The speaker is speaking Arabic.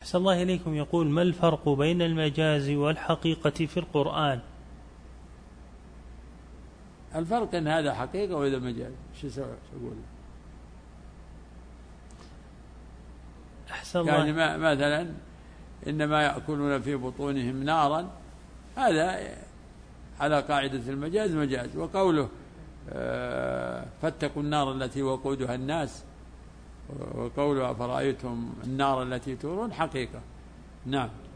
أحسن الله إليكم. يقول: ما الفرق بين المجاز والحقيقة في القرآن؟ الفرق إن هذا حقيقة وإذا مجاز. شو أقول؟ أحسن الله. يعني مثلا إنما يأكلون في بطونهم نارا، هذا على قاعدة المجاز مجاز. وقوله فاتقوا النار التي وقودها الناس، وقوله أفرأيتم النار التي تورون، حقيقة. نعم.